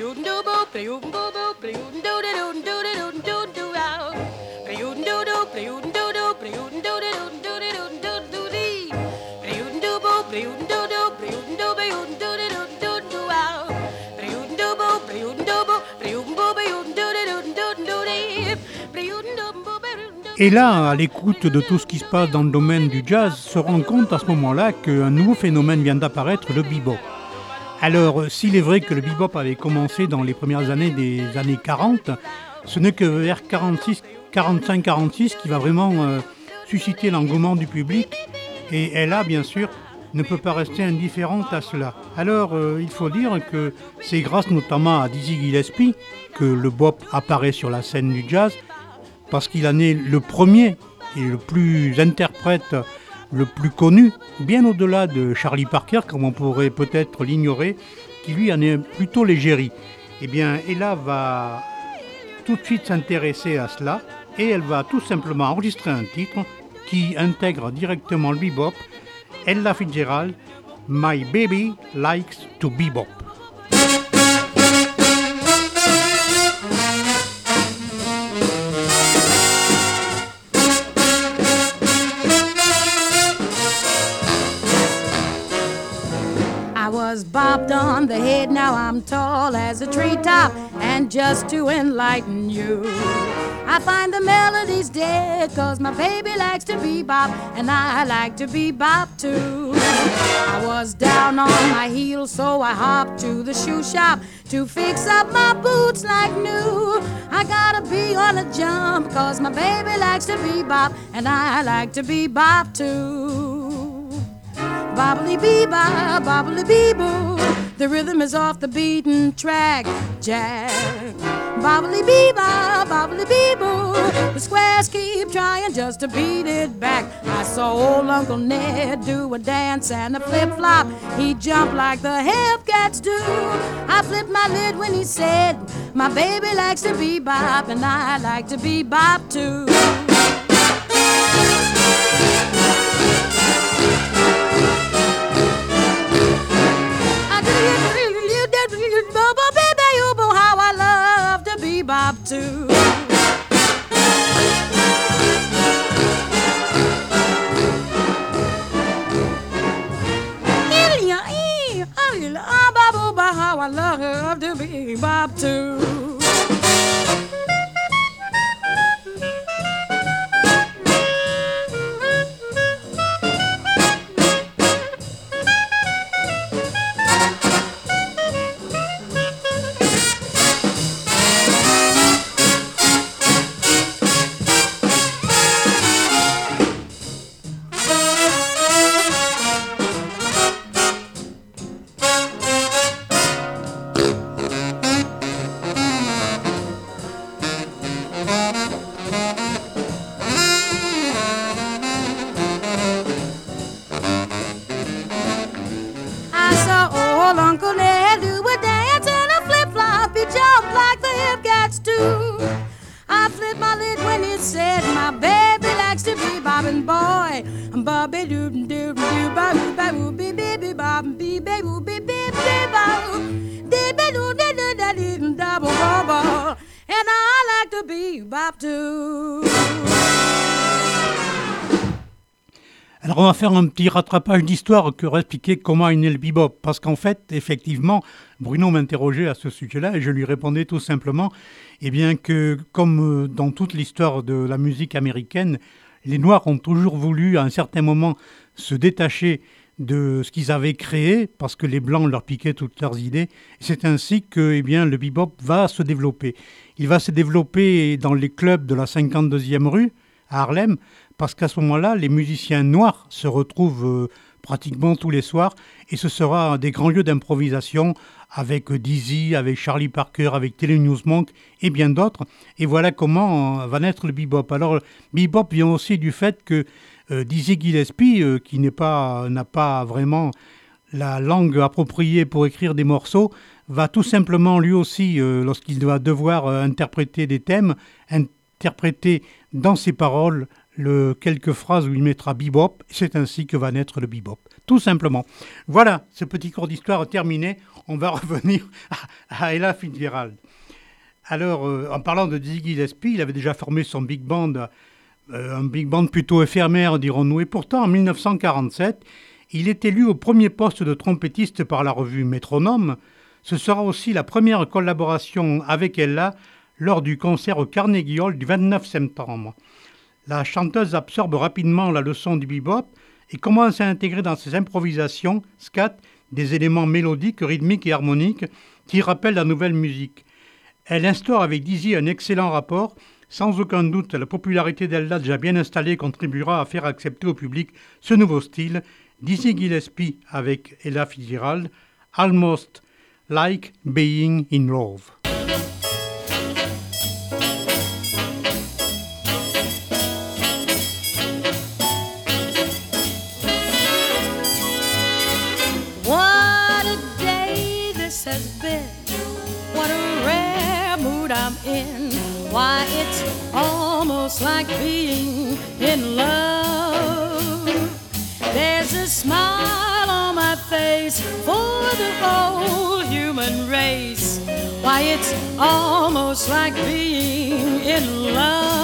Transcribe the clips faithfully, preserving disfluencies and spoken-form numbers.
Et là, à l'écoute de tout ce qui se passe dans le domaine du jazz, se rend compte à ce moment-là qu'un nouveau phénomène vient d'apparaître, le bebop. Alors, s'il est vrai que le bebop avait commencé dans les premières années des années quarante, ce n'est que vers quarante-six, quarante-cinq quarante-six qui va vraiment euh, susciter l'engouement du public. Et elle a, bien sûr, ne peut pas rester indifférente à cela. Alors, euh, il faut dire que c'est grâce notamment à Dizzy Gillespie que le bop apparaît sur la scène du jazz, parce qu'il en est le premier et le plus interprète, le plus connu, bien au-delà de Charlie Parker, comme on pourrait peut-être l'ignorer, qui lui en est plutôt l'égérie. Eh bien, Ella va tout de suite s'intéresser à cela, et elle va tout simplement enregistrer un titre qui intègre directement le bebop, Ella Fitzgerald, My Baby Likes to Bebop. Was bopped on the head, now I'm tall as a treetop, and just to enlighten you, I find the melodies dead, cause my baby likes to bebop, and I like to bebop too. I was down on my heels, so I hopped to the shoe shop to fix up my boots like new. I gotta be on a jump, cause my baby likes to bebop, and I like to bebop too. Bobbly bee-bop, bobbly bee-boo, the rhythm is off the beaten track, Jack. Bobbly bee-bop, bobbly bee-boo, the squares keep trying just to beat it back. I saw old Uncle Ned do a dance and a flip-flop. He jumped like the hip cats do. I flipped my lid when he said, my baby likes to bebop, and I like to bebop too. How I love to bebop too. How I love to bebop too. Alors on va faire un petit rattrapage d'histoire que expliquer comment est né le bebop, parce qu'en fait, effectivement, Bruno m'interrogeait à ce sujet-là et je lui répondais tout simplement eh bien que, comme dans toute l'histoire de la musique américaine, les Noirs ont toujours voulu à un certain moment se détacher de ce qu'ils avaient créé, parce que les Blancs leur piquaient toutes leurs idées. C'est ainsi que eh bien, le bebop va se développer. Il va se développer dans les clubs de la cinquante-deuxième rue, à Harlem, parce qu'à ce moment-là, les musiciens noirs se retrouvent euh, pratiquement tous les soirs, et ce sera des grands lieux d'improvisation avec Dizzy, avec Charlie Parker, avec Thelonious Monk et bien d'autres. Et voilà comment euh, va naître le bebop. Alors, le bebop vient aussi du fait que euh, Dizzy Gillespie, euh, qui n'est pas, n'a pas vraiment la langue appropriée pour écrire des morceaux, va tout simplement lui aussi, euh, lorsqu'il va devoir euh, interpréter des thèmes, interpréter dans ses paroles le, quelques phrases où il mettra bebop. C'est ainsi que va naître le bebop, tout simplement. Voilà, ce petit cours d'histoire terminé. on va revenir à, à Ella Fitzgerald. Alors, euh, en parlant de Dizzy Gillespie, il avait déjà formé son big band, euh, un big band plutôt éphémère, dirons-nous. Et pourtant, en mille neuf cent quarante-sept, il est élu au premier poste de trompettiste par la revue Métronome. Ce sera aussi la première collaboration avec Ella lors du concert au Carnegie Hall du vingt-neuf septembre. La chanteuse absorbe rapidement la leçon du bebop et commence à intégrer dans ses improvisations, scat, des éléments mélodiques, rythmiques et harmoniques qui rappellent la nouvelle musique. Elle instaure avec Dizzy un excellent rapport. Sans aucun doute, la popularité d'Ella déjà bien installée contribuera à faire accepter au public ce nouveau style. Dizzy Gillespie avec Ella Fitzgerald, Almost Like Being in Love. What a day this has been. What a rare mood I'm in. Why, it's almost like being in love. There's a smile on my face for the whole human race. Why, it's almost like being in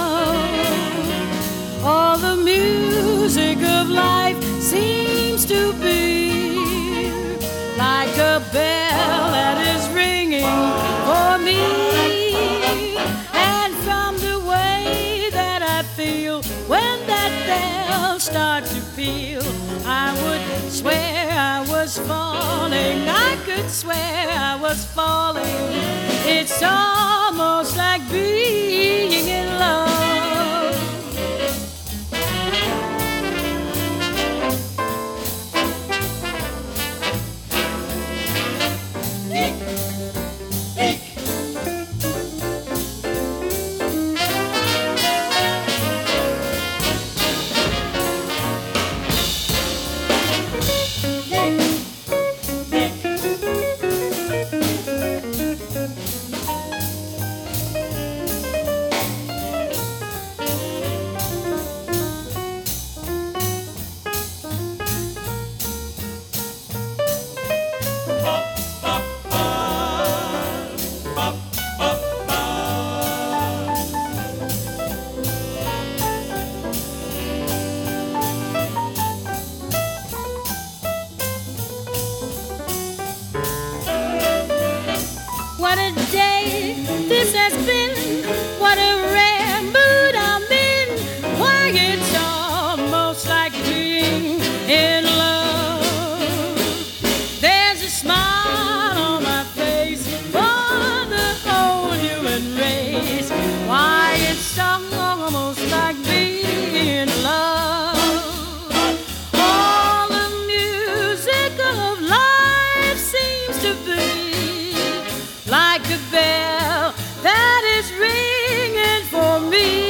love. All the music of life seems to be like a bell that is ringing for me. And from the way that I feel when that bell starts to peal, I would swear I was falling. I could swear I was falling. It's almost like being in love. What a day this has been. What a rare mood I'm in. Why, it's almost like being in love. There's a smile on my face for the whole human race. Why, it's almost like being in love. All the music of life seems to be like a bell that is ringing for me.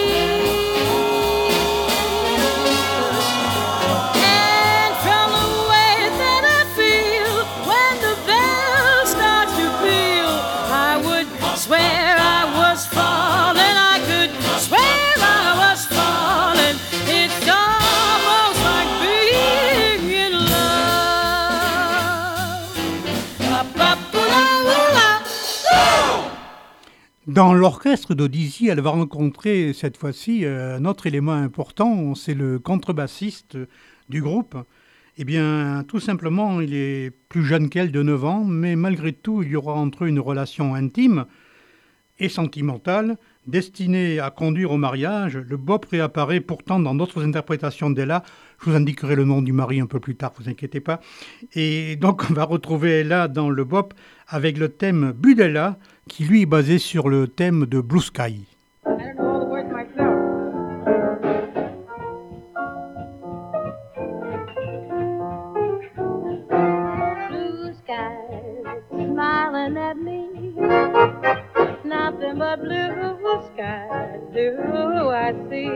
And from the way that I feel when the bell starts to peal, I would swear I was falling. I could swear I was falling. It's almost like being in love. Ba-ba-ba-la-la-la. Dans l'orchestre de Dizzy, elle va rencontrer cette fois-ci un autre élément important, c'est le contrebassiste du groupe. Eh bien, tout simplement, il est plus jeune qu'elle de neuf ans, mais malgré tout, il y aura entre eux une relation intime et sentimentale, destinée à conduire au mariage. Le bop réapparaît pourtant dans d'autres interprétations d'Ella. Je vous indiquerai le nom du mari un peu plus tard, vous inquiétez pas. Et donc, on va retrouver Ella dans le bop avec le thème Budella, qui lui est basé sur le thème de Blue Sky. I don't know all the words myself. Blue skies smiling at me, nothing but blue skies do I see.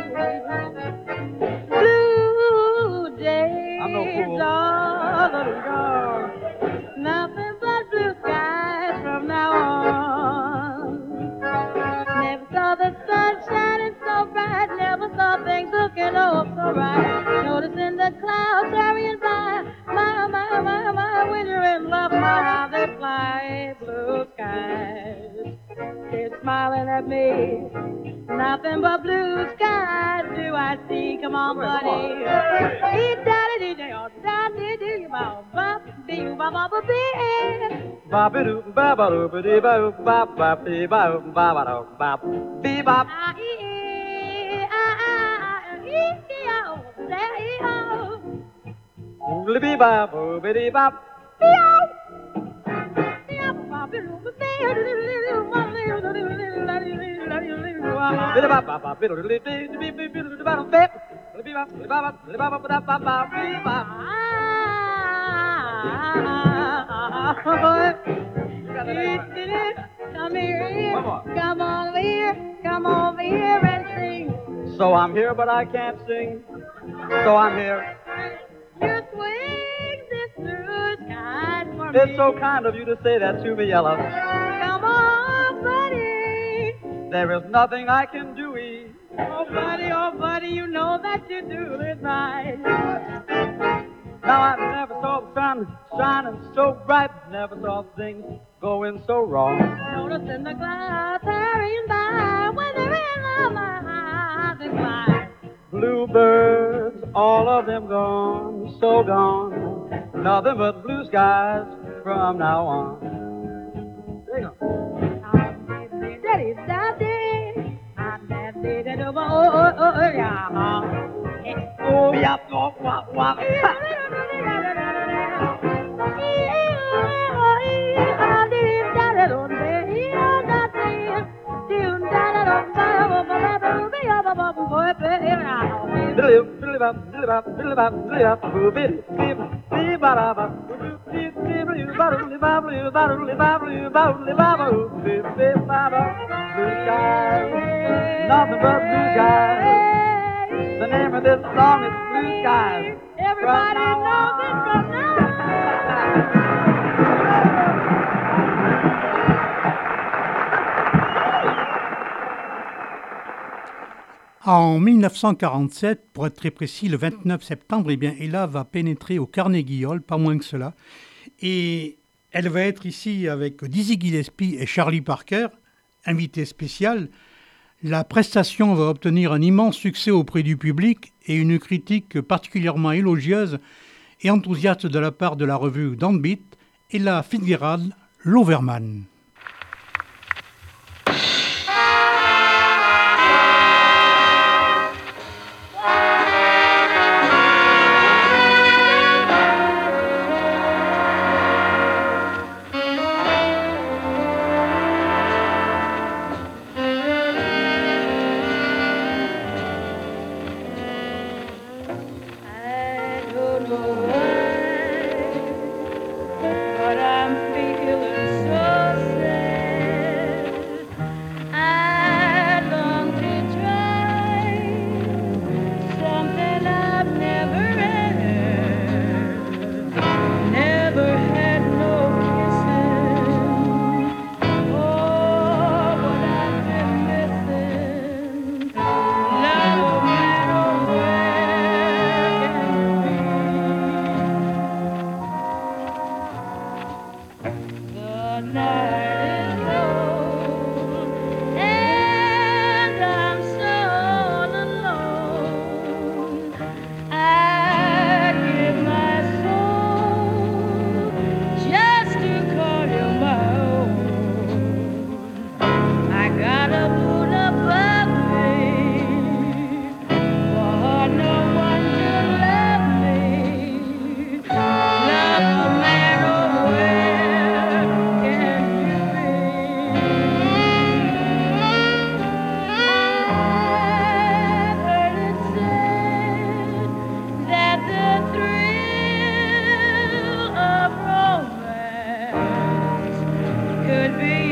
Blue days all along, nothing but blue skies from now on. Never saw the sun shining so bright, never saw things looking oh so right. Noticing the clouds hurrying by, my, my, my, my, when you're in love, my, how they fly. blue skies. They're smiling at me. Nothing but blue skies do I see. Come on, buddy. Eat daddy dee dee oh daddy dee ba ba dee ba ba ba bee. Ba ba doo ba ba doo ba dee ba doo ba ba dee ba doo ba ba doo ba bee ba. Ah ee ah ah ee ee oh daddy oh. Bee ba boo ba dee ba. Come here, come over here, come over here and sing. So I'm here, but I can't sing. So I'm here. You swing this blue sky for me. It's so kind of you to say that to me, Ella. Come on, buddy. There is nothing I can do. Oh, buddy, oh, buddy, you know that you do it right. Now I never saw the sun shining so bright, never saw things going so wrong. Noticing the clouds hurrying by when they're in the eyes and fly. Bluebirds, all of them gone, so gone. Nothing but blue skies from now on. There you go. Daddy, daddy, daddy, daddy, oh, oh, oh, yeah. Oh, yeah, oh, wah, wah. Nothing but blue skies. The name of this song is Blue Skies. Everybody knows it from now. En mille neuf cent quarante-sept, pour être très précis, le vingt-neuf septembre, eh bien, Ella va pénétrer au Carnegie Hall, pas moins que cela. Et elle va être ici avec Dizzy Gillespie et Charlie Parker, invité spécial. La prestation va obtenir un immense succès auprès du public et une critique particulièrement élogieuse et enthousiaste de la part de la revue Downbeat, Ella Fitzgerald, l'Overman. Could be